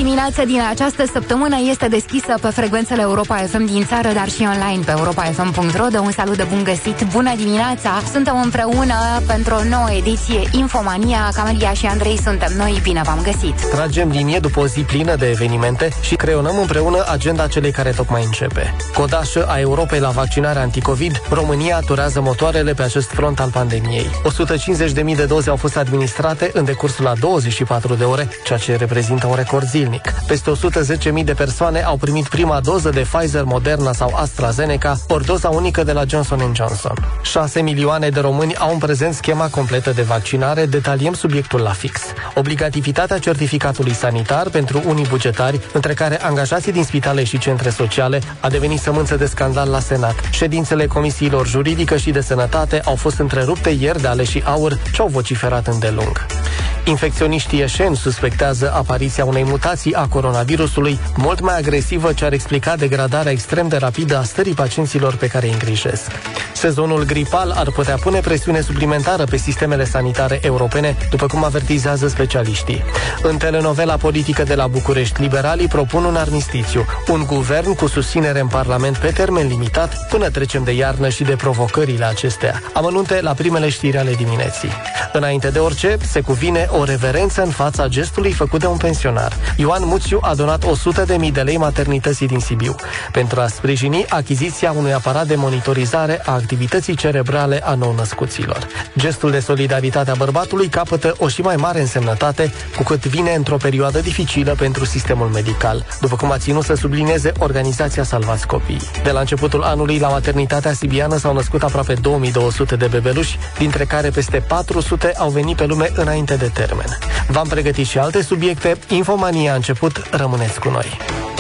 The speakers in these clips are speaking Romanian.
dimineață din această săptămână este deschisă pe frecvențele Europa FM din țară, dar și online pe europafm.ro. De un salut de bun găsit! Bună dimineața! Suntem împreună pentru o nouă ediție Infomania. Camelia și Andrei suntem noi. Bine v-am găsit! Tragem linie după o zi plină de evenimente și creionăm împreună agenda celei care tocmai începe. Codașă a Europei la vaccinarea anticovid, România turează motoarele pe acest front al pandemiei. 150.000 de doze au fost administrate în decursul la 24 de ore, ceea ce reprezintă un record zilnic. Peste 110.000 de persoane au primit prima doză de Pfizer, Moderna sau AstraZeneca, ori doza unică de la Johnson & Johnson. 6 milioane de români au în prezent schema completă de vaccinare. Detaliem subiectul la fix. Obligativitatea certificatului sanitar pentru unii bugetari, între care angajații din spitale și centre sociale, a devenit sămânță de scandal la Senat. Ședințele comisiilor juridică și de sănătate au fost întrerupte ieri de Aleșii Aur, ce au vociferat îndelung. Infecționiștii ieșeni suspectează apariția unei mutații a coronavirusului mult mai agresivă, ce ar explica degradarea extrem de rapidă a stării pacienților pe care îi îngrijesc. Sezonul gripal ar putea pune presiune suplimentară pe sistemele sanitare europene, după cum avertizează specialiștii. În telenovela politică de la București, liberalii propun un armistițiu, un guvern cu susținere în Parlament pe termen limitat, până trecem de iarnă și de provocările acestea. Amănunte la primele știri ale dimineții. Înainte de orice, se cuvine o reverență în fața gestului făcut de un pensionar. Ioan Muțiu a donat 100.000 de lei maternității din Sibiu pentru a sprijini achiziția unui aparat de monitorizare a activității cerebrale a nou-născuților. Gestul de solidaritate a bărbatului capătă o și mai mare însemnătate cu cât vine într-o perioadă dificilă pentru sistemul medical, după cum a ținut să sublinieze organizația Salvați Copiii. De la începutul anului, la maternitatea sibiană s-au născut aproape 2200 de bebeluși, dintre care peste 400 au venit pe lume înainte de termen. V-am pregătit și alte subiecte. Infomania a început, rămâneți cu noi.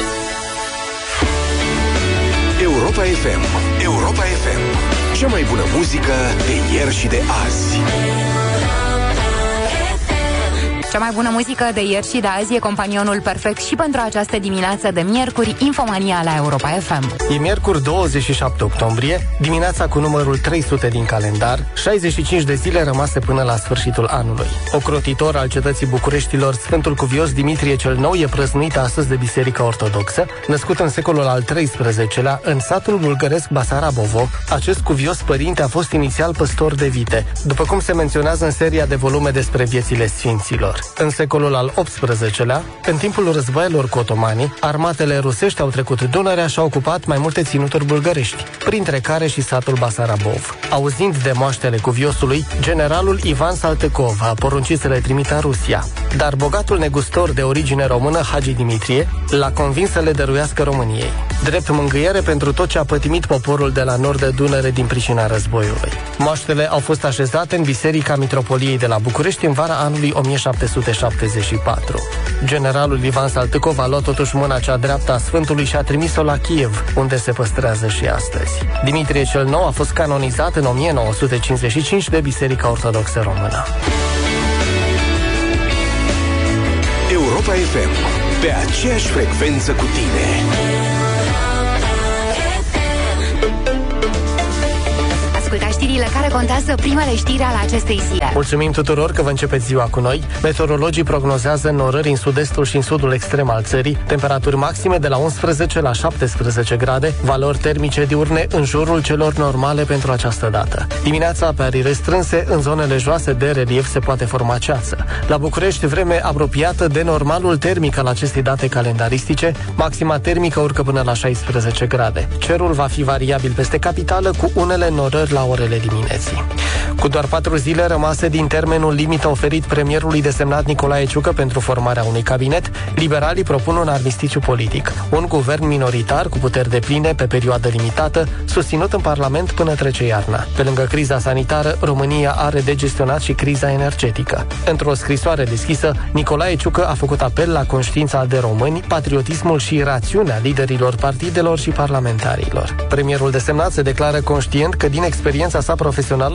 Europa FM. Europa FM. Cea mai bună muzică de ieri și de azi. Cea mai bună muzică de ieri și de azi e companionul perfect și pentru această dimineață de miercuri, Infomania la Europa FM. E miercuri 27 octombrie, dimineața cu numărul 300 din calendar, 65 de zile rămase până la sfârșitul anului. Ocrotitor al cetății Bucureștilor, Sfântul Cuvios Dimitrie cel Nou e prăznuit astăzi de Biserica Ortodoxă. Născut în secolul al XIII-lea, în satul bulgăresc Basarabovo, acest cuvios părinte a fost inițial păstor de vite, după cum se menționează în seria de volume despre viețile sfinților. În secolul al XVIII-lea, în timpul războaielor cu otomanii, armatele rusești au trecut Dunărea și au ocupat mai multe ținuturi bulgărești, printre care și satul Basarabov. Auzind de moaștele cuviosului, generalul Ivan Saltykov a poruncit să le trimită în Rusia, dar bogatul negustor de origine română, Hagi Dimitrie, l-a convins să le dăruiască României, drept mângâiere pentru tot ce a pătimit poporul de la nord de Dunăre din pricina războiului. Moaștele au fost așezate în Biserica Mitropoliei de la București în vara anului 1774. Generalul Ivan Saltykov a luat totuși mâna cea dreaptă a Sfântului și a trimis-o la Kiev, unde se păstrează și astăzi. Dimitrie cel Nou a fost canonizat în 1955 de Biserica Ortodoxă Română. Europa FM, pe aceeași frecvență cu tine. Ascultați știrile care contează, primele știri ale acestei zile. Mulțumim tuturor că vă începeți ziua cu noi. Meteorologii prognozează norări în sud-estul și în sudul extrem al țării, temperaturi maxime de la 11 la 17 grade, valori termice diurne în jurul celor normale pentru această dată. Dimineața, pe arii restrânse, în zonele joase de relief se poate forma ceață. La București, vreme apropiată de normalul termic al acestei date calendaristice, maxima termică urcă până la 16 grade. Cerul va fi variabil peste capitală, cu unele norări la orele dimineții. Cu doar 4 zile rămase din termenul limită oferit premierului desemnat Nicolae Ciucă pentru formarea unui cabinet, liberalii propun un armistițiu politic, un guvern minoritar cu puteri depline pe perioadă limitată, susținut în Parlament până trece iarna. Pe lângă criza sanitară, România are de gestionat și criza energetică. Într-o scrisoare deschisă, Nicolae Ciucă a făcut apel la conștiința de români, patriotismul și rațiunea liderilor partidelor și parlamentarilor. Premierul desemnat se declară conștient că din experiența sa profesională de general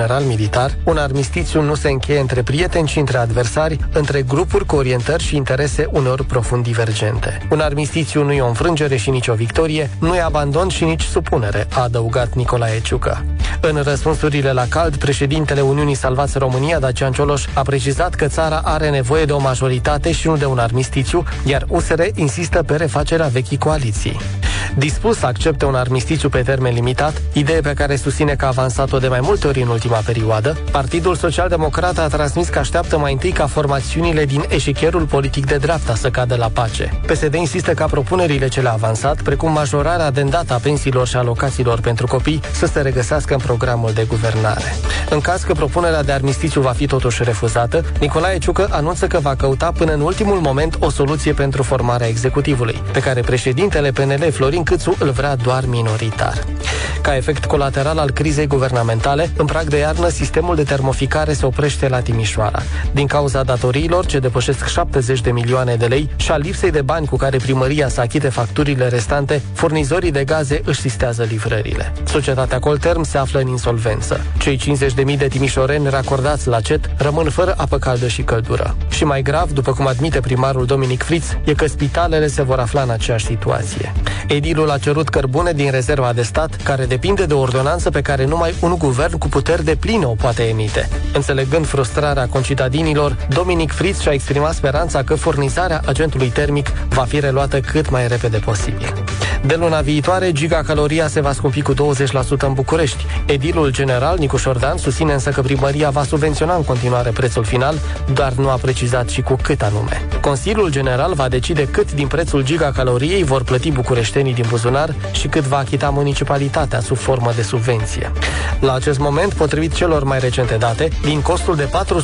general militar, un armistițiu nu se încheie între prieteni, ci între adversari, între grupuri cu orientări și interese uneori profund divergente. Un armistițiu nu e o înfrângere și nici o victorie, nu e abandon și nici supunere, a adăugat Nicolae Ciucă. În răspunsurile la cald, președintele Uniunii Salvați România, Dacian Cioloș, a precizat că țara are nevoie de o majoritate și nu de un armistițiu, iar USR insistă pe refacerea vechii coaliții. Dispus să accepte un armistițiu pe termen limitat, idee pe care susține că a avansat-o de mai multe ori în ultima perioadă, Partidul Social-Democrat a transmis că așteaptă mai întâi ca formațiunile din eșichierul politic de dreapta să cadă la pace. PSD insistă ca propunerile ce le-a avansat, precum majorarea de îndată a pensiilor și alocațiilor pentru copii, să se regăsească în programul de guvernare. În caz că propunerea de armistițiu va fi totuși refuzată, Nicolae Ciucă anunță că va căuta până în ultimul moment o soluție pentru formarea executivului, pe care președintele PNL Florin Câțu îl vrea doar minoritar. Ca efect colateral al crizei guvernamentale, în prag de iarnă, sistemul de termoficare se oprește la Timișoara. Din cauza datoriilor ce depășesc 70 de milioane de lei și a lipsei de bani cu care primăria să achite facturile restante, furnizorii de gaze își sistează livrările. Societatea Colterm se află în insolvență. Cei 50.000 de timișoreni racordați la CET rămân fără apă caldă și căldură. Și mai grav, după cum admite primarul Dominic Friț, e că spitalele se vor afla în aceeași situație. Edilul a cerut cărbune din rezerva de stat, care depinde de o ordonanță pe care numai un guvern cu puteri depline o poate emite. Înțelegând frustrarea concitadinilor, Dominic Friț și-a exprimat speranța că furnizarea agentului termic va fi reluată cât mai repede posibil. De luna viitoare, gigacaloria se va scumpi cu 20% în București. Edilul general, Nicu Șordan, susține însă că primăria va subvenționa în continuare prețul final, dar nu a precizat și cu cât anume. Consiliul General va decide cât din prețul gigacaloriei vor plăti bucureștenii din buzunar și cât va achita municipalitatea sub formă de subvenție. La acest moment, potrivit celor mai recente date, din costul de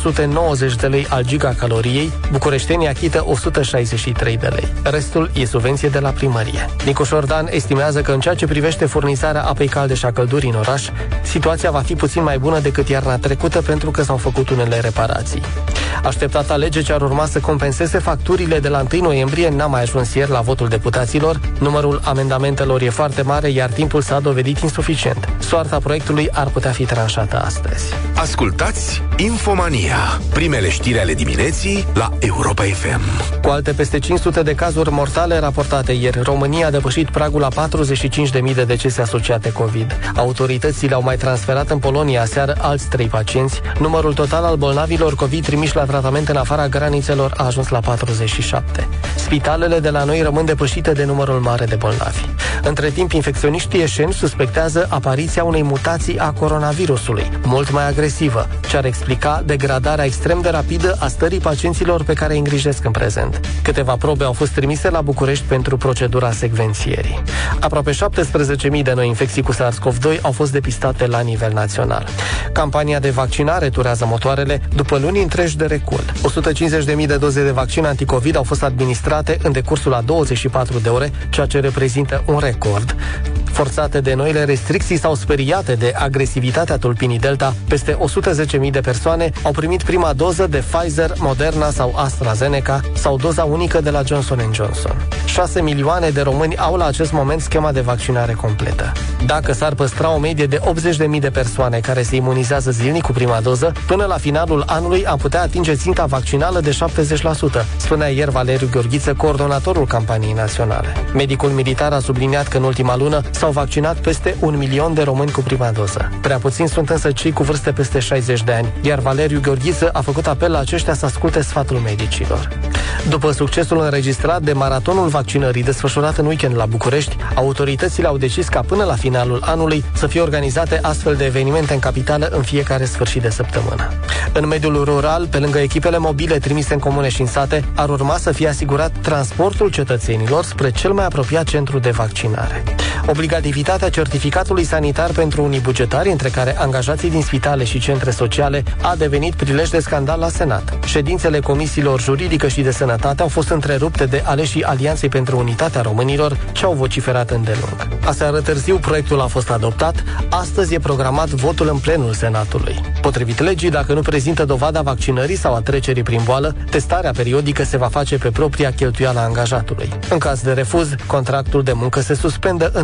490 de lei al gigacaloriei, bucureștenii achită 163 de lei. Restul e subvenție de la primărie. Nicu Șordan estimează că în ceea ce privește furnizarea apei calde și a căldurii în oraș, situația va fi puțin mai bună decât iarna trecută pentru că s-au făcut unele reparații. Așteptata lege ce ar urma să compenseze facturile de la 1 noiembrie n-a mai ajuns ieri la votul deputaților, numărul amendamentelor e foarte mare, iar timpul s-a dovedit insuficient. Soarta proiectului ar putea fi tranșată astăzi. Ascultați Infomania, primele știri ale dimineții la Europa FM. Cu alte peste 500 de cazuri mortale raportate ieri, România a depășit pragul la 45.000 de decese asociate COVID. Autoritățile au mai transferat în Polonia aseară alți 3 pacienți. Numărul total al bolnavilor COVID trimiși la tratament în afara granițelor a ajuns la 47. Spitalele de la noi rămân depășite de numărul mare de bolnavi. Între timp, infecționiștii eșeni suspectează apariția unei mutații a coronavirusului, mult mai agresivă, ce ar explica degradarea extrem de rapidă a stării pacienților pe care îi îngrijesc în prezent. Câteva probe au fost trimise la București pentru procedura secvențierii. Aproape 17.000 de noi infecții cu SARS-CoV-2 au fost depistate la nivel național. Campania de vaccinare turează motoarele după luni întregi de recul. 150.000 de doze de vaccin anticovid au fost administrate în decursul a 24 de ore, ceea ce reprezintă un record. Forțate de noile restricții sau speriate de agresivitatea tulpinii Delta, peste 110.000 de persoane au primit prima doză de Pfizer, Moderna sau AstraZeneca sau doza unică de la Johnson & Johnson. 6 milioane de români au la acest moment schema de vaccinare completă. Dacă s-ar păstra o medie de 80.000 de persoane care se imunizează zilnic cu prima doză, până la finalul anului am putea atinge ținta vaccinală de 70%, spunea ieri Valeriu Gheorghiță, coordonatorul campaniei naționale. Medicul militar a subliniat că în ultima lună s-au vaccinat peste 1 milion de români cu prima doză. Prea puțini sunt însă cei cu vârste peste 60 de ani, iar Valeriu Gheorghiță a făcut apel la aceștia să asculte sfatul medicilor. După succesul înregistrat de maratonul vaccinării desfășurat în weekend la București, autoritățile au decis ca până la finalul anului să fie organizate astfel de evenimente în capitală în fiecare sfârșit de săptămână. În mediul rural, pe lângă echipele mobile trimise în comune și în sate, ar urma să fie asigurat transportul cetățenilor spre cel mai apropiat centru de vaccinare. Obligativitatea certificatului sanitar pentru unii bugetari, între care angajații din spitale și centre sociale, a devenit prilej de scandal la Senat. Ședințele comisiilor juridică și de sănătate au fost întrerupte de aleșii Alianței pentru Unitatea Românilor, ce au vociferat îndelung. Aseară târziu, proiectul a fost adoptat, astăzi e programat votul în plenul Senatului. Potrivit legii, dacă nu prezintă dovada vaccinării sau a trecerii prin boală, testarea periodică se va face pe propria cheltuială a angajatului. În caz de refuz, contractul de muncă se suspendă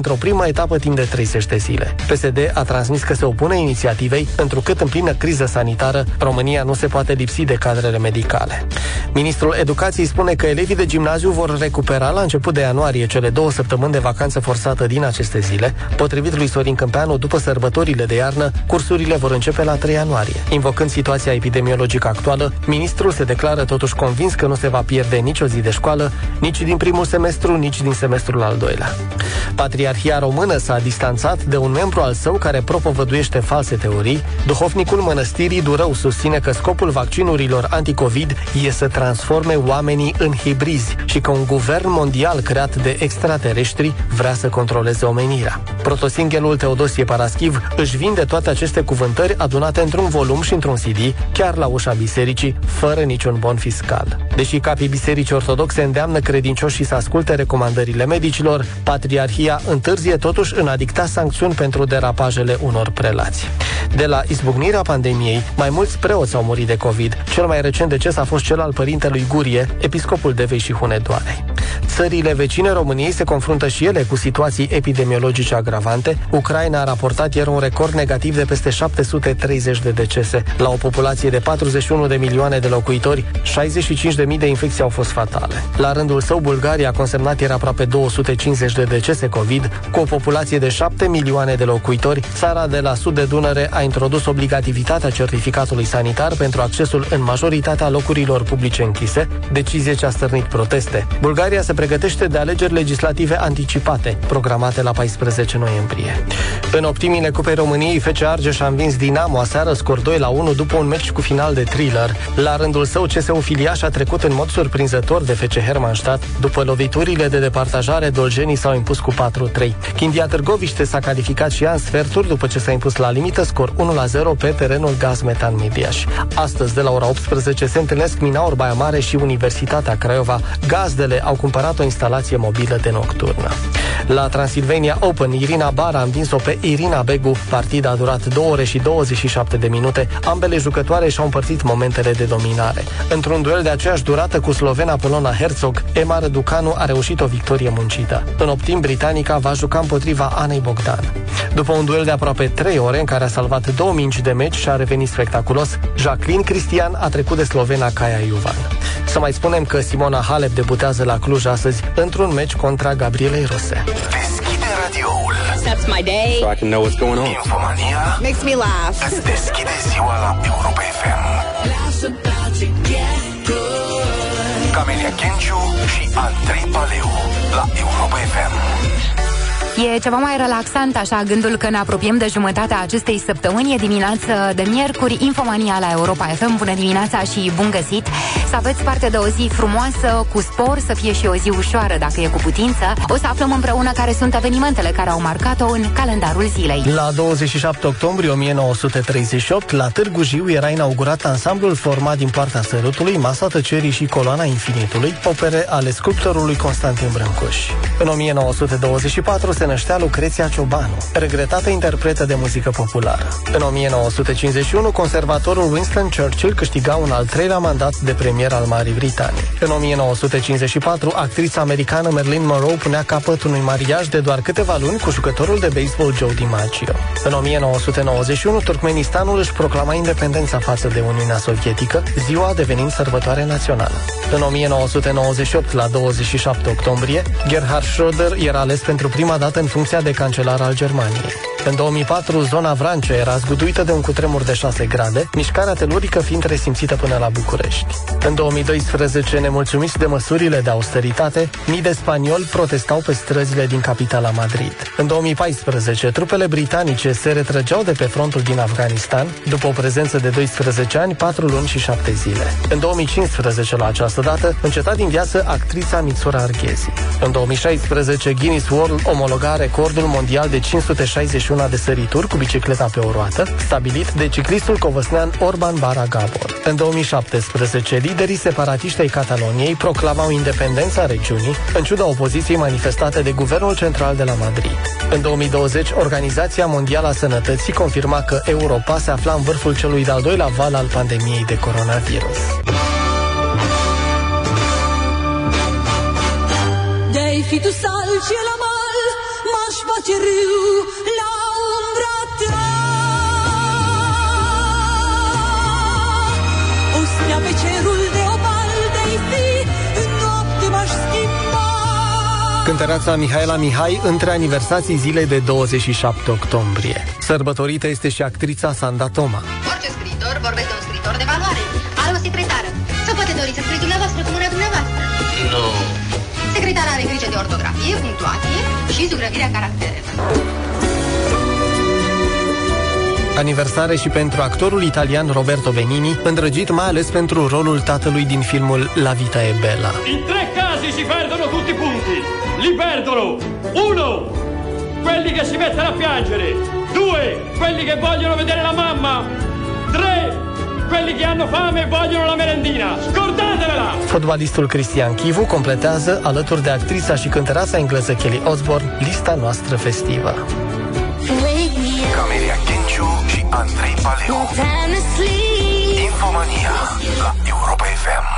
într-o primă etapă timp de 30 de zile. PSD a transmis că se opune inițiativei, întrucât în plină criză sanitară, România nu se poate lipsi de cadrele medicale. Ministrul Educației spune că elevii de gimnaziu vor recupera la început de ianuarie cele 2 săptămâni de vacanță forțată din aceste zile. Potrivit lui Sorin Câmpeanu, după sărbătorile de iarnă, cursurile vor începe la 3 ianuarie. Invocând situația epidemiologică actuală, ministrul se declară totuși convins că nu se va pierde nicio zi de școală, nici din primul semestru, nici din semestrul al doilea. Patriarhia română s-a distanțat de un membru al său care propovăduiește false teorii. Duhovnicul mănăstirii Durău susține că scopul vaccinurilor anticovid e să transforme oamenii în hibrizi și că un guvern mondial creat de extraterestri vrea să controleze omenirea. Protosinghelul Teodosie Paraschiv își vinde toate aceste cuvântări adunate într-un volum și într-un CD, chiar la ușa bisericii, fără niciun bon fiscal. Deși capii bisericii ortodoxe îndeamnă credincioșii să asculte recomandările medicilor, Patriarhia întârzie totuși în a dicta sancțiuni pentru derapajele unor prelați. De la izbucnirea pandemiei, mai mulți preoți au murit de COVID. Cel mai recent deces a fost cel al părintelui Gurie, episcopul Devei și Hunedoarei. Țările vecine României se confruntă și ele cu situații epidemiologice agravante. Ucraina a raportat ieri un record negativ de peste 730 de decese. La o populație de 41 de milioane de locuitori, 65.000 de infecții au fost fatale. La rândul său, Bulgaria a consemnat ieri aproape 250 de decese COVID. Cu o populație de 7 milioane de locuitori, țara de la sud de Dunăre a introdus obligativitatea certificatului sanitar pentru accesul în majoritatea locurilor publice închise, decizie ce a stârnit proteste. Bulgaria se pregătește de alegeri legislative anticipate, programate la 14 noiembrie. În optimile Cupei României, FC Argeș a învins Dinamo aseară scor 2-1 după un meci cu final de thriller. La rândul său, CSU Filiaș a trecut în mod surprinzător de FC Hermannstadt. După loviturile de departajare, dolgenii s-au impus cu 4-3. Chindia Târgoviște s-a calificat și ea în sferturi după ce s-a impus la limită scor 1-0 pe terenul Gaz Metan Mediaș. Astăzi, de la ora 18, se întâlnesc Minaur Baia Mare și Universitatea Craiova. Gazdele au cumpărat o instalație mobilă de nocturnă. La Transilvania Open, Irina Bara a învins-o pe Irina Begu. Partida a durat 2 ore și 27 de minute. Ambele jucătoare și-au împărțit momentele de dominare. Într-un duel de aceeași durată cu slovena Polona Herzog, Emma Răducanu a reușit o victorie muncită. În optim, britanica va juca împotriva Anei Bogdan. După un duel de aproape 3 ore, în care a salvat 2 mingi de meci și a revenit spectaculos, Jacqueline Cristian a trecut de slovena Kaia Juvan. Să mai spunem că Simona Halep debutează la Cluj astăzi într-un meci contra Gabrielei Rose. Deschide radioul. That's my day. So I can know what's going on. Infomania Makes me laugh. îți deschide ziua la Europa FM. Camelia Kenciu și Andrei Paleu la Europa FM. E ceva mai relaxant, așa, gândul că ne apropiem de jumătatea acestei săptămâni. E dimineață de miercuri, Infomania la Europa FM. Bună dimineața și bun găsit! Să aveți parte de o zi frumoasă, cu spor, să fie și o zi ușoară, dacă e cu putință. O să aflăm împreună care sunt evenimentele care au marcat-o în calendarul zilei. La 27 octombrie 1938, la Târgu Jiu era inaugurat ansamblul format din Poarta Sărutului, Masa Tăcerii și Coloana Infinitului, opere ale sculptorului Constantin Brâncuș. În 1924 se năștea Lucreția Ciobanu, regretată interpretă de muzică populară. În 1951, conservatorul Winston Churchill câștiga un al 3-lea mandat de premier al Marii Britanii. În 1954, actrița americană Marilyn Monroe punea capăt unui mariaj de doar câteva luni cu jucătorul de baseball Joe DiMaggio. În 1991, Turkmenistanul își proclama independența față de Uniunea Sovietică, ziua devenind sărbătoare națională. În 1998, la 27 octombrie, Gerhard Schröder era ales pentru prima dată în funcția de cancelar al Germaniei. În 2004, zona Vrancea era zguduită de un cutremur de 6 grade, mișcarea telurică fiind resimțită până la București. În 2012, nemulțumiți de măsurile de austeritate, mii de spanioli protestau pe străzile din capitala Madrid. În 2014, trupele britanice se retrăgeau de pe frontul din Afganistan, după o prezență de 12 ani, 4 luni și 7 zile. În 2015, la această dată, înceta din viață actrița Mitsura Arghezi. În 2016, Guinness World omologa recordul mondial de 561 de sărituri cu bicicleta pe o roată, stabilit de ciclistul covăsnean Orban Bara Gabor. În 2017, liderii separatiști ai Cataloniei proclamau independența regiunii, în ciuda opoziției manifestate de Guvernul Central de la Madrid. În 2020, Organizația Mondială a Sănătății confirma că Europa se afla în vârful celui de-al doilea val al pandemiei de coronavirus. Dei fi tu salci la mal, ma aș face râu la umbra ta. O stea pe cerul de opal de-ai fi, în noapte m-aș schimba. Cântăreața Mihaela Mihai între aniversații zilei de 27 octombrie. Sărbătorită este și actrița Sanda Toma. Orice scriitor vorbește de un scriitor de valoare. Are o secretară. Sau poate doriți să scrieți dumneavoastră cu mâna dumneavoastră. Nu. Secretara are grijă de ortografie, punctuație și zugrăvirea caracterelor. Aniversare și pentru actorul italian Roberto Benigni, îndrăgit mai ales pentru rolul tatălui din filmul La vita e bella. In 3 casi si perdono tutti i punti. Li perdono 1. Quelli che si mettono a piangere. 2. Quelli che vogliono vedere la mamma. 3. Quelli che hanno fame e vogliono la merendina. Scordatevela! Fotbalistul Cristian Chivu completează, alături de actrița și cântăreața engleză Kelly Osbourne, lista noastră festivă. Camelia Kenciu și Andrei Paleu. Infomania la Europa FM.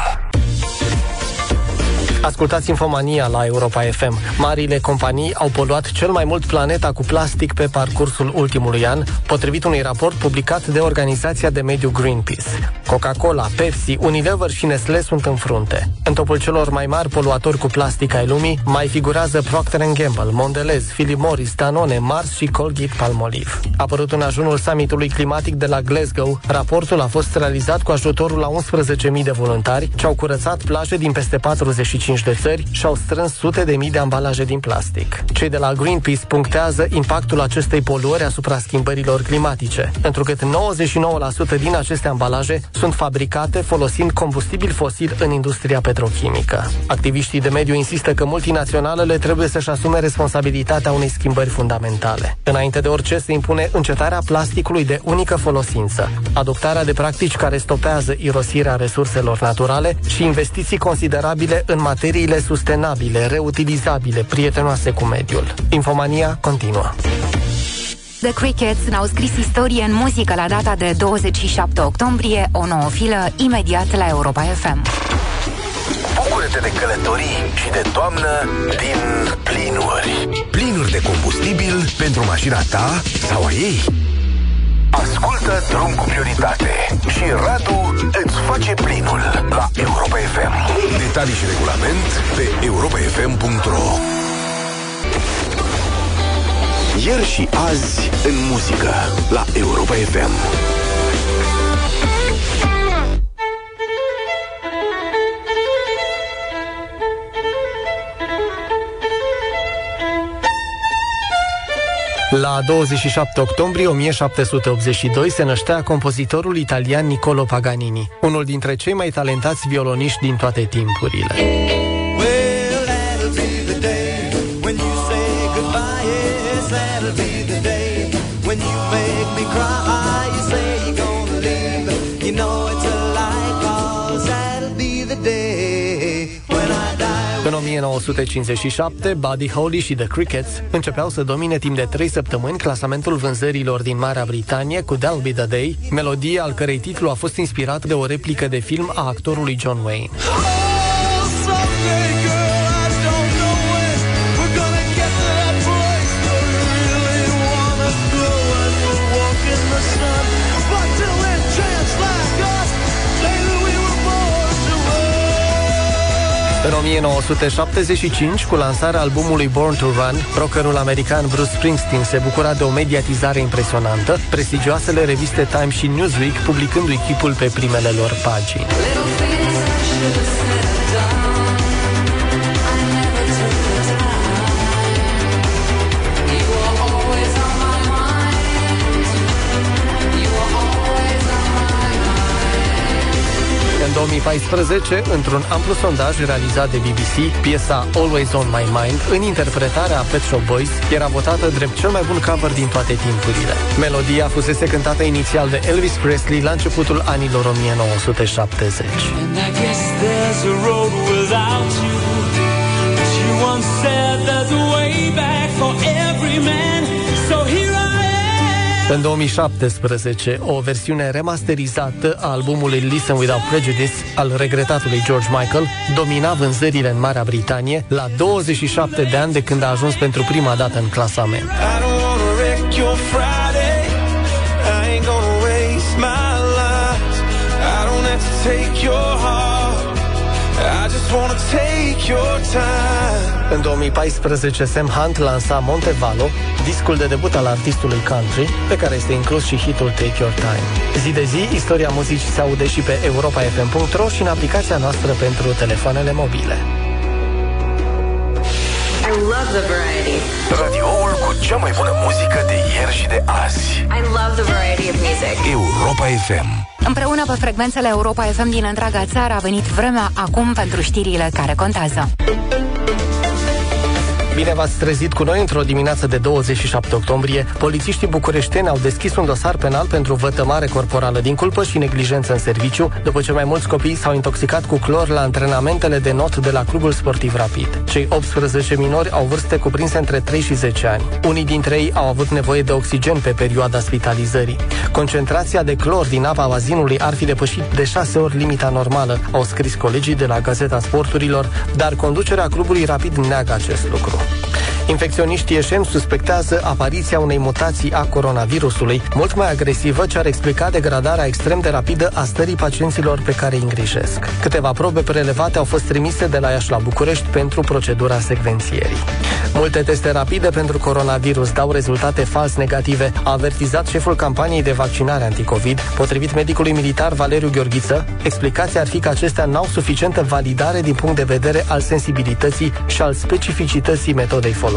Ascultați Infomania la Europa FM. Marile companii au poluat cel mai mult planeta cu plastic pe parcursul ultimului an, potrivit unui raport publicat de organizația de mediu Greenpeace. Coca-Cola, Pepsi, Unilever și Nestlé sunt în frunte. În topul celor mai mari poluatori cu plastic ai lumii mai figurează Procter & Gamble, Mondelez, Philip Morris, Danone, Mars și Colgate-Palmolive. Apărut în ajunul summitului climatic de la Glasgow, raportul a fost realizat cu ajutorul la 11.000 de voluntari ce au curățat plaje din peste 45 de țări și au strâns sute de mii de ambalaje din plastic. Cei de la Greenpeace punctează impactul acestei poluări asupra schimbărilor climatice, întrucât 99% din aceste ambalaje sunt fabricate folosind combustibil fosil în industria petrochimică. Activiștii de mediu insistă că multinaționalele trebuie să-și asume responsabilitatea unei schimbări fundamentale. Înainte de orice se impune încetarea plasticului de unică folosință, adoptarea de practici care stopează irosirea resurselor naturale și investiții considerabile în materiile sustenabile, reutilizabile, prietenoase cu mediul. Infomania continuă. The Crickets ne-au scris istorie în muzică la data de 27 octombrie, o nouă filă imediat la Europa FM. Bucură-te de călătorii și de toamnă din plinuri. Plinuri de combustibil pentru mașina ta sau a ei. Ascultă Drum cu prioritate și Radu îți face plinul la Europa FM. Detalii și regulament pe europafm.ro. Ieri și azi în muzică la Europa FM. La 27 octombrie 1782 se năștea compozitorul italian Niccolo Paganini, unul dintre cei mai talentați violoniști din toate timpurile. În 1957, Buddy Holly și The Crickets începeau să domine timp de 3 săptămâni clasamentul vânzărilor din Marea Britanie cu That'll Be The Day, melodie al cărei titlu a fost inspirat de o replică de film a actorului John Wayne. În 1975, cu lansarea albumului Born to Run, rockerul american Bruce Springsteen se bucura de o mediatizare impresionantă, prestigioasele reviste Time și Newsweek publicându-i chipul pe primele lor pagini. În 2014, într-un amplu sondaj realizat de BBC, piesa Always on My Mind, în interpretarea Pet Shop Boys, era votată drept cel mai bun cover din toate timpurile. Melodia fusese cântată inițial de Elvis Presley la începutul anilor 1970. În 2017, o versiune remasterizată a albumului Listen Without Prejudice al regretatului George Michael domina vânzările în Marea Britanie la 27 de ani de când a ajuns pentru prima dată în clasament. În 2014, Sam Hunt lansa Montevallo, discul de debut al artistului country, pe care este inclus și hitul Take Your Time. Zi de zi, istoria muzicii se aude și pe europafm.ro și în aplicația noastră pentru telefoanele mobile. I love the variety. Radioul cu cea mai bună muzică de ieri și de azi. I love the variety of music. Europa FM. Împreună pe frecvențele Europa FM din întreaga țară a venit vremea acum pentru știrile care contează. Bine v-ați trezit cu noi într-o dimineață de 27 octombrie. Polițiștii bucureșteni au deschis un dosar penal pentru vătămare corporală din culpă și neglijență în serviciu, după ce mai mulți copii s-au intoxicat cu clor la antrenamentele de not de la Clubul Sportiv Rapid. Cei 18 minori au vârste cuprinse între 3 și 10 ani. Unii dintre ei au avut nevoie de oxigen pe perioada spitalizării. Concentrația de clor din apa bazinului ar fi depășit de 6 ori limita normală, au scris colegii de la Gazeta Sporturilor, dar conducerea Clubului Rapid neagă acest lucru. Infecționiștii ieșeni suspectează apariția unei mutații a coronavirusului, mult mai agresivă, ce ar explica degradarea extrem de rapidă a stării pacienților pe care îi îngrijesc. Câteva probe prelevate au fost trimise de la Iași la București pentru procedura secvențierii. Multe teste rapide pentru coronavirus dau rezultate fals negative, a avertizat șeful campaniei de vaccinare anticovid. Potrivit medicului militar Valeriu Gheorghiță, explicația ar fi că acestea n-au suficientă validare din punct de vedere al sensibilității și al specificității metodei folosite.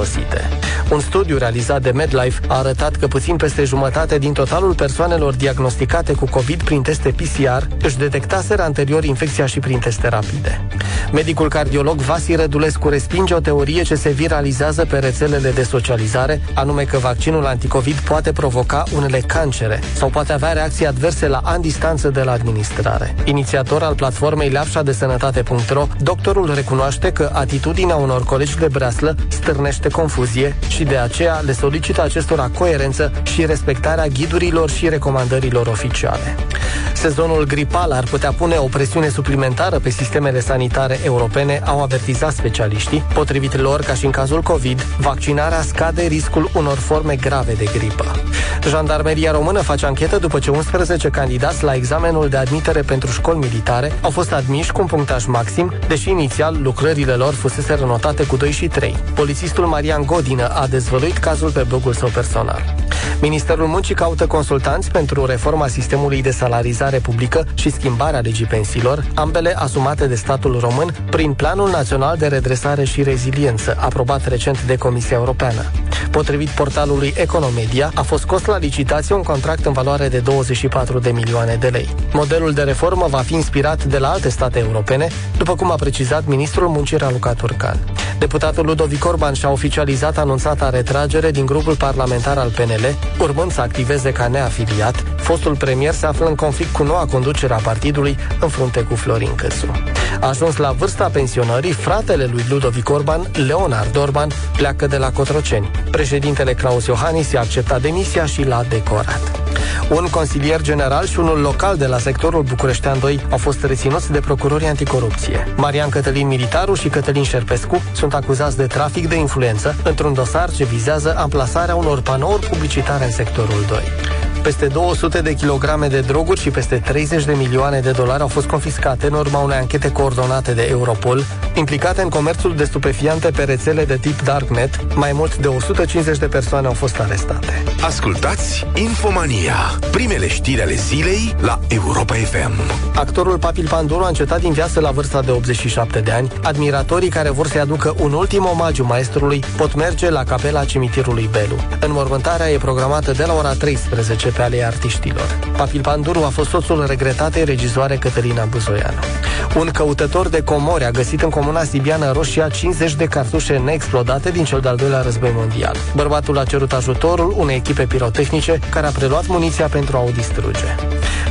Un studiu realizat de MedLife a arătat că puțin peste jumătate din totalul persoanelor diagnosticate cu COVID prin teste PCR își detectaseră anterior infecția și prin teste rapide. Medicul cardiolog Vasi Rădulescu respinge o teorie ce se viralizează pe rețelele de socializare, anume că vaccinul anticovid poate provoca unele cancere sau poate avea reacții adverse la ani distanță de la administrare. Inițiator al platformei leapșadesănătate.ro, doctorul recunoaște că atitudinea unor colegi de breaslă stârnește confuzie și de aceea le solicită acestora coerență și respectarea ghidurilor și recomandărilor oficiale. Sezonul gripal ar putea pune o presiune suplimentară pe sistemele sanitare europene, au avertizat specialiștii. Potrivit lor, ca și în cazul COVID, vaccinarea scade riscul unor forme grave de gripă. Jandarmeria română face anchetă după ce 11 candidați la examenul de admitere pentru școli militare au fost admiși cu un punctaj maxim, deși inițial lucrările lor fusese notate cu 2 și 3. Polițistul Marian Godină a dezvăluit cazul pe blogul său personal. Ministerul Muncii caută consultanți pentru reforma sistemului de salarizare publică și schimbarea legii pensiilor, ambele asumate de statul român prin Planul Național de Redresare și Reziliență, aprobat recent de Comisia Europeană. Potrivit portalului Economedia, a fost scos la licitație un contract în valoare de 24 de milioane de lei. Modelul de reformă va fi inspirat de la alte state europene, după cum a precizat ministrul Muncii Raluca Turcan. Deputatul Ludovic Orban și-a oficializat anunțata retragere din grupul parlamentar al PNL, urmând să activeze ca neafiliat. Fostul premier se află în conflict cu noua conducere a partidului, în frunte cu Florin Cățu. A ajuns la vârsta pensionării, fratele lui Ludovic Orban, Leonard Orban, pleacă de la Cotroceni. Președintele Claus Iohannis i-a acceptat demisia și l-a decorat. Un consilier general și unul local de la sectorul Bucureștean 2 au fost reținuți de procurorii anticorupție. Marian Cătălin Militaru și Cătălin Șerpescu sunt acuzați de trafic de influență într-un dosar ce vizează amplasarea unor panouri publicitare în sectorul 2. Peste 200 de kilograme de droguri și peste 30 de milioane de dolari au fost confiscate în urma unei anchete coordonate de Europol, implicate în comerțul de stupefiante pe rețele de tip Darknet. Mai mult de 150 de persoane au fost arestate. Ascultați Infomania, primele știri ale zilei la Europa FM. Actorul Papil Panduru a încetat din viață la vârsta de 87 de ani. Admiratorii care vor să-i aducă un ultim omagiu maestrului pot merge la capela cimitirului Belu. Înmormântarea e programată de la ora 13 pe Aleea Artiștilor. Papil Panduru a fost soțul regretatei regizoare Cătălina Buzoianu. Un căutător de comori a găsit în comuna sibiană Roșia 50 de cartușe neexplodate din cel de-al doilea război mondial. Bărbatul a cerut ajutorul unei echipe pirotehnice care a preluat muniția pentru a o distruge.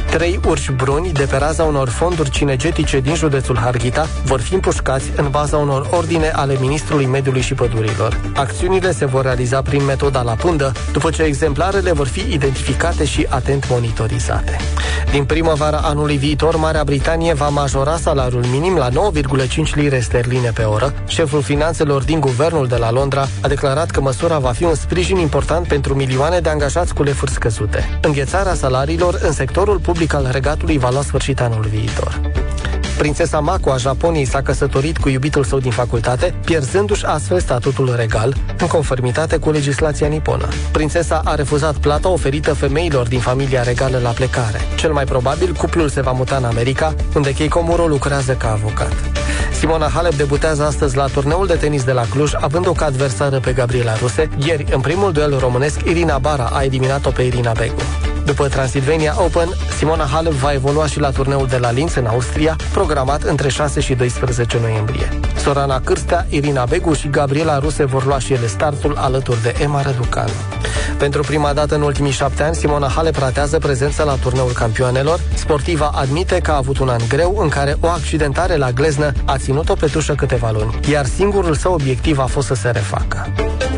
3 urși bruni de pe raza unor fonduri cinegetice din județul Harghita vor fi împușcați în baza unor ordine ale Ministrului Mediului și Pădurilor. Acțiunile se vor realiza prin metoda la pândă, după ce exemplarele vor fi identificate și atent monitorizate. Din primăvara anului viitor, Marea Britanie va majora salariul minim la 9,5 lire sterline pe oră. Șeful finanțelor din guvernul de la Londra a declarat că măsura va fi un sprijin important pentru milioane de angajați cu lefuri scăzute. Înghețarea salariilor în sectorul public al Regatului va lua sfârșit anul viitor. Prințesa Mako a Japoniei s-a căsătorit cu iubitul său din facultate, pierzându-și astfel statutul regal, în conformitate cu legislația niponă. Prințesa a refuzat plata oferită femeilor din familia regală la plecare. Cel mai probabil, cuplul se va muta în America, unde Keiko Muro lucrează ca avocat. Simona Halep debutează astăzi la turneul de tenis de la Cluj, având-o ca adversară pe Gabriela Ruse. Ieri, în primul duel românesc, Irina Bara a eliminat-o pe Irina Begu. După Transylvania Open, Simona Halep va evolua și la turneul de la Linz, în Austria, programat între 6 și 12 noiembrie. Sorana Cârstea, Irina Begu și Gabriela Ruse vor lua și ele startul alături de Emma Răducanu. Pentru prima dată în ultimii 7 ani, Simona Halep ratează prezența la turneul campioanelor. Sportiva admite că a avut un an greu în care o accidentare la gleznă a ținut-o pe tușă câteva luni, iar singurul său obiectiv a fost să se refacă.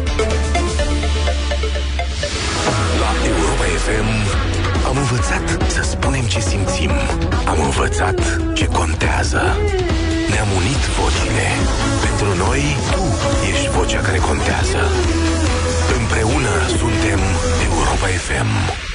La Europa FM am învățat să spunem ce simțim. Am învățat ce contează. Ne-am unit vocile. Pentru noi, tu ești vocea care contează. Împreună suntem Europa FM.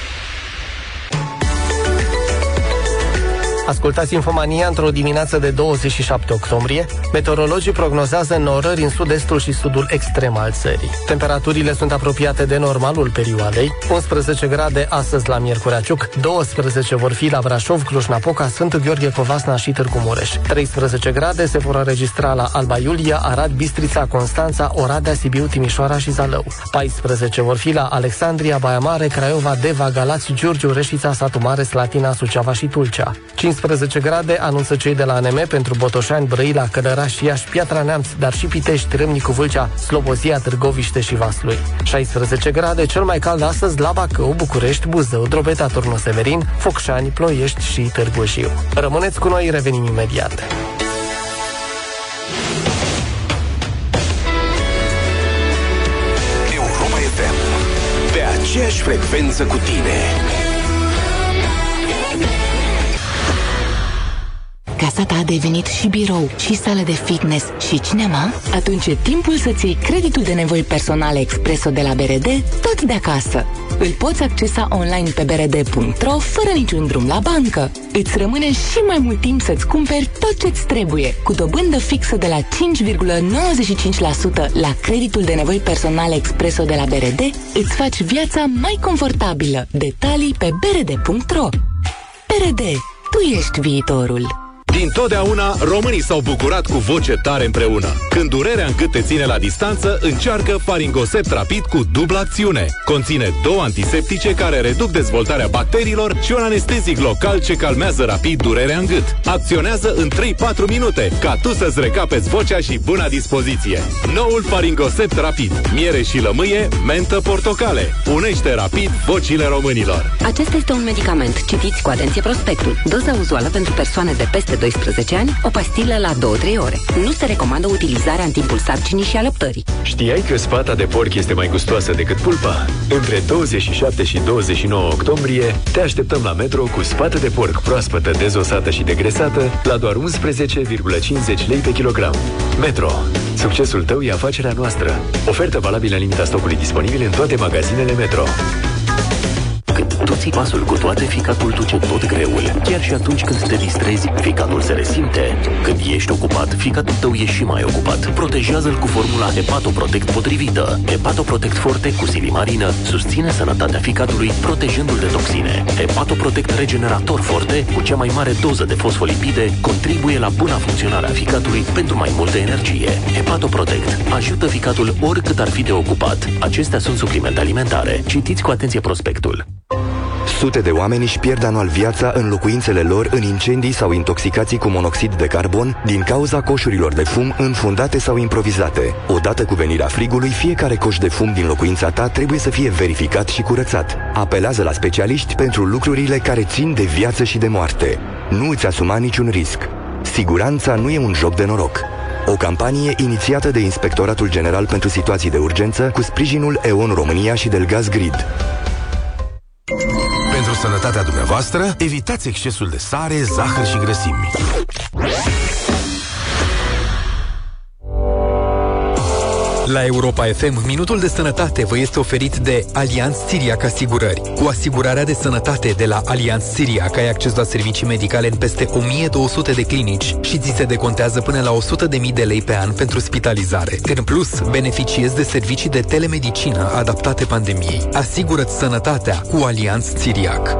Ascultați Infomania într-o dimineață de 27 octombrie. Meteorologii prognozează norări în sud-estul și sudul extrem al țării. Temperaturile sunt apropiate de normalul perioadei. 11 grade astăzi la Miercurea Ciuc, 12 vor fi la Brașov, Cluj-Napoca, Sfântul Gheorghe, Covasna și Târgu Mureș. 13 grade se vor înregistra la Alba Iulia, Arad, Bistrița, Constanța, Oradea, Sibiu, Timișoara și Zalău. 14 vor fi la Alexandria, Baia Mare, Craiova, Deva, Galați, Giurgiu, Reșița, Satu Mare, Slatina, Suceava și Tulcea. 15 grade anunță cei de la ANM pentru Botoșani, Brăila, Călăraș, Iași, Piatra Neamț, dar și Pitești, Râmnicu Vâlcea, Slobozia, Târgoviște și Vaslui. 16 grade, cel mai cald astăzi la Bacău, București, Buzău, Drobeta, Turnu Severin, Focșani, Ploiești și Târgu Jiu. Rămâneți cu noi, revenim imediat. Europa FM, pe aceeași frecvență cu tine. Casa ta a devenit și birou, și sală de fitness, și cinema? Atunci e timpul să-ți iei creditul de nevoi personale Expresso de la BRD tot de acasă. Îl poți accesa online pe brd.ro fără niciun drum la bancă. Îți rămâne și mai mult timp să-ți cumperi tot ce-ți trebuie, cu dobândă fixă de la 5,95% la creditul de nevoi personale Expresso de la BRD, îți faci viața mai confortabilă. Detalii pe brd.ro. BRD. Tu ești viitorul. Dintotdeauna, românii s-au bucurat cu voce tare împreună. Când durerea în gât te ține la distanță, încearcă Faringosept Rapid cu dublă acțiune. Conține 2 antiseptice care reduc dezvoltarea bacteriilor și un anestezic local ce calmează rapid durerea în gât. Acționează în 3-4 minute, ca tu să-ți recapeți vocea și buna dispoziție. Noul Faringosept Rapid. Miere și lămâie, mentă, portocale. Unește rapid vocile românilor. Acesta este un medicament. Citiți cu atenție prospectul. Doza uzuală pentru persoane de peste 12 ani, o pastilă la 2-3 ore. Nu se recomandă utilizarea în timpul sarcinii și alăptării. Știai că spata de porc este mai gustoasă decât pulpa? Între 27 și 29 octombrie te așteptăm la Metro cu spată de porc proaspătă, dezosată și degresată la doar 11,50 lei pe kilogram. Metro. Succesul tău e afacerea noastră. Ofertă valabilă în limita stocului disponibil în toate magazinele Metro. Când tu ții pasul cu toate, ficatul duce tot greul. Chiar și atunci când te distrezi, ficatul se resimte. Când ești ocupat, ficatul tău e și mai ocupat. Protejează-l cu formula Hepatoprotect potrivită. Hepatoprotect Forte cu silimarină susține sănătatea ficatului, protejându-l de toxine. Hepatoprotect Regenerator Forte, cu cea mai mare doză de fosfolipide, contribuie la buna funcționare a ficatului pentru mai multă energie. Hepatoprotect ajută ficatul oricât ar fi de ocupat. Acestea sunt suplimente alimentare. Citiți cu atenție prospectul. Sute de oameni își pierd anual viața în locuințele lor în incendii sau intoxicații cu monoxid de carbon din cauza coșurilor de fum înfundate sau improvizate. Odată cu venirea frigului, fiecare coș de fum din locuința ta trebuie să fie verificat și curățat. Apelează la specialiști pentru lucrurile care țin de viață și de moarte. Nu îți asuma niciun risc. Siguranța nu e un joc de noroc. O campanie inițiată de Inspectoratul General pentru Situații de Urgență cu sprijinul E.ON România și Delgaz Grid. Pentru sănătatea dumneavoastră, evitați excesul de sare, zahăr și grăsimi. La Europa FM, Minutul de Sănătate vă este oferit de Allianz Siriac Asigurări. Cu asigurarea de sănătate de la Allianz Siriac ai acces la servicii medicale în peste 1200 de clinici și ți se decontează până la 100.000 de lei pe an pentru spitalizare. În plus, beneficiezi de servicii de telemedicină adaptate pandemiei. Asigură-ți sănătatea cu Allianz Siriac.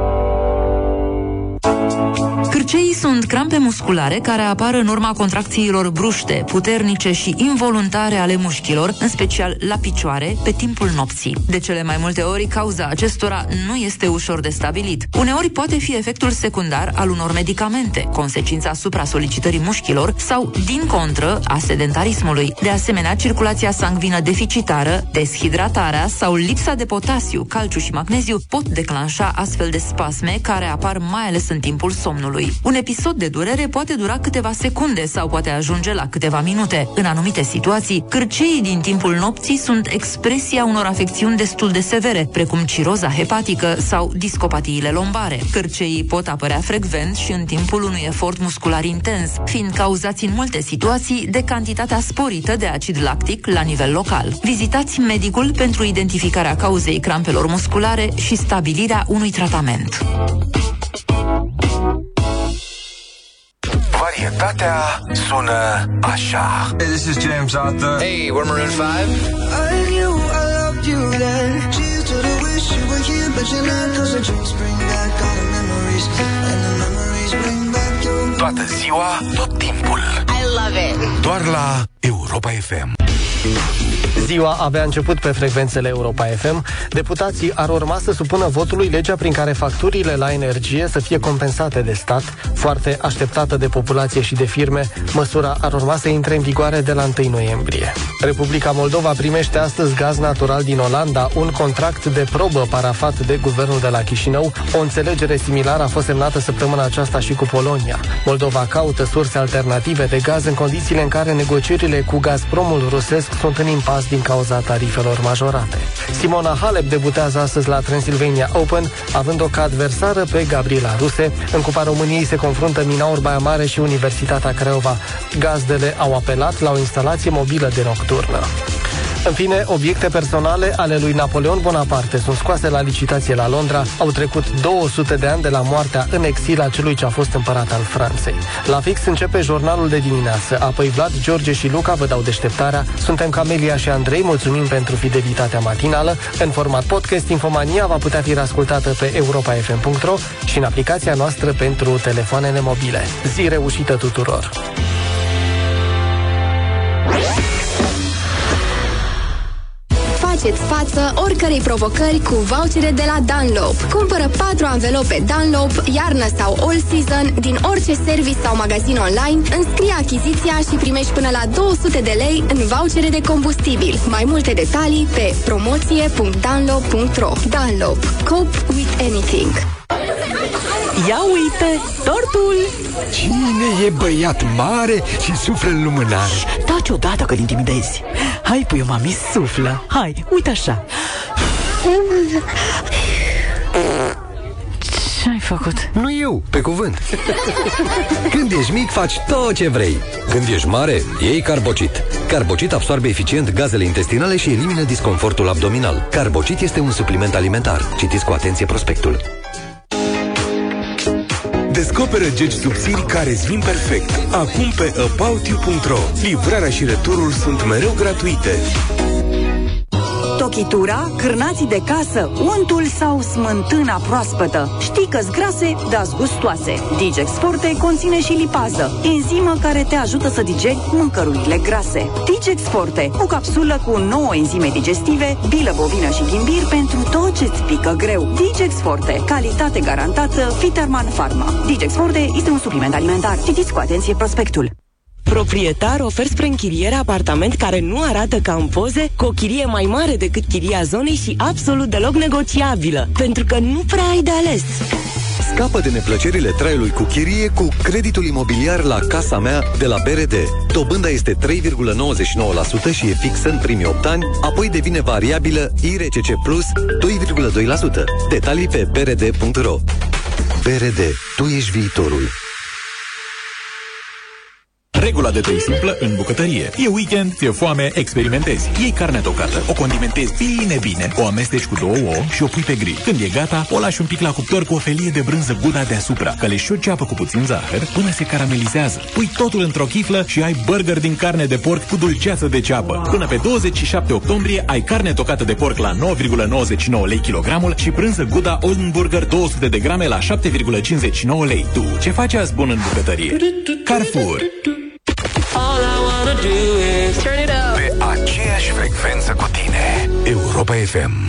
Cârceii sunt crampe musculare care apar în urma contracțiilor bruște, puternice și involuntare ale mușchilor, în special la picioare, pe timpul nopții. De cele mai multe ori, cauza acestora nu este ușor de stabilit. Uneori poate fi efectul secundar al unor medicamente, consecința asupra solicitării mușchilor sau, din contră, a sedentarismului. De asemenea, circulația sanguină deficitară, deshidratarea sau lipsa de potasiu, calciu și magneziu pot declanșa astfel de spasme care apar mai ales în timpul somnului. Un episod de durere poate dura câteva secunde sau poate ajunge la câteva minute. În anumite situații, cârceii din timpul nopții sunt expresia unor afecțiuni destul de severe, precum ciroza hepatică sau discopatiile lombare. Cârceii pot apărea frecvent și în timpul unui efort muscular intens, fiind cauzați în multe situații de cantitatea sporită de acid lactic la nivel local. Vizitați medicul pentru identificarea cauzei crampelor musculare și stabilirea unui tratament. Varietatea sună așa. Hey, this is James Arthur. Hey, we're Maroon 5. I knew I loved you then. Cheers to the wish you were here, but you're not. 'Cause the drinks bring back all the memories, and the memories bring back your. Toată ziua, tot timpul. I love it. Doar la Europa FM. Ziua avea început pe frecvențele Europa FM. Deputații ar urma să supună votului legea prin care facturile la energie să fie compensate de stat, foarte așteptată de populație și de firme. Măsura ar urma să intre în vigoare de la 1 noiembrie. Republica Moldova primește astăzi gaz natural din Olanda, un contract de probă parafat de guvernul de la Chișinău. O înțelegere similară a fost semnată săptămâna aceasta și cu Polonia. Moldova caută surse alternative de gaz în condițiile în care negocierile cu Gazpromul rusesc sunt în impas din cauza tarifelor majorate. Simona Halep debutează astăzi la Transylvania Open, având-o ca adversară pe Gabriela Ruse. În Cupa României se confruntă Minaur Baia Mare și Universitatea Craiova. Gazdele au apelat la o instalație mobilă de nocturnă. În fine, obiecte personale ale lui Napoleon Bonaparte sunt scoase la licitație la Londra. Au trecut 200 de ani de la moartea în exil a celui ce a fost împărat al Franței. La fix începe jurnalul de dimineață. Apoi Vlad, George și Luca vă dau deșteptarea. Suntem Camelia și Andrei, mulțumim pentru fidelitatea matinală. În format podcast, Infomania va putea fi ascultată pe europafm.ro și în aplicația noastră pentru telefoanele mobile. Zi reușită tuturor! Faceți față oricărei provocări cu vouchere de la Dunlop. Cumpără 4 anvelope Dunlop, iarnă sau all season, din orice service sau magazin online, înscrie achiziția și primești până la 200 de lei în vouchere de combustibil. Mai multe detalii pe promoție.dunlop.ro. Dunlop. Cope with anything. Ia uite, tortul! Cine e băiat mare și suflă în lumânare? Taci odată că-l intimidezi. Hai, puiu mami, suflă. Hai, uite așa. Ce-ai făcut? Nu eu, pe cuvânt. Când ești mic, faci tot ce vrei. Când ești mare, iei Carbocit. Carbocit absorbe eficient gazele intestinale și elimină disconfortul abdominal. Carbocit este un supliment alimentar. Citiți cu atenție prospectul. Descoperă geci subțiri care îți vin perfect. Acum pe aboutyou.ro. Livrarea și returul sunt mereu gratuite. Rochitura, cârnații de casă, untul sau smântâna proaspătă. Știi că-s grase, dar-s gustoase. Digex Forte conține și lipază, enzimă care te ajută să digeri mâncărurile grase. Digex Forte, o capsulă cu 9 enzime digestive, bilă bovină și ghimbir pentru tot ce-ți pică greu. Digex Forte, calitate garantată, Fiterman Pharma. Digex Forte este un supliment alimentar. Citiți cu atenție prospectul. Proprietar ofer spre închiriere apartament care nu arată ca în poze, cu o chirie mai mare decât chiria zonei și absolut deloc negociabilă, pentru că nu prea ai de ales. Scapă de neplăcerile traiului cu chirie cu creditul imobiliar la Casa Mea de la BRD. Dobânda este 3,99% și e fixă în primii 8 ani, apoi devine variabilă IRCC Plus 2,2%. Detalii pe brd.ro. BRD. Tu ești viitorul. Regula de 3 simplă în bucătărie. E weekend, ți-e foame, experimentezi. Iei carnea tocată, o condimentezi bine, o amesteci cu 2 ouă și o pui pe grill. Când e gata, o lași un pic la cuptor cu o felie de brânză Gouda deasupra. Căleși o ceapă cu puțin zahăr până se caramelizează. Pui totul într-o chiflă și ai burger din carne de porc cu dulceață de ceapă. Până pe 27 octombrie ai carne tocată de porc la 9,99 lei kilogramul și brânză Gouda Oldenburger 200 de grame la 7,59 lei. Tu, ce faci azi bun în bucătărie? Carrefour. Pe aceeași frecvență cu tine, Europa FM.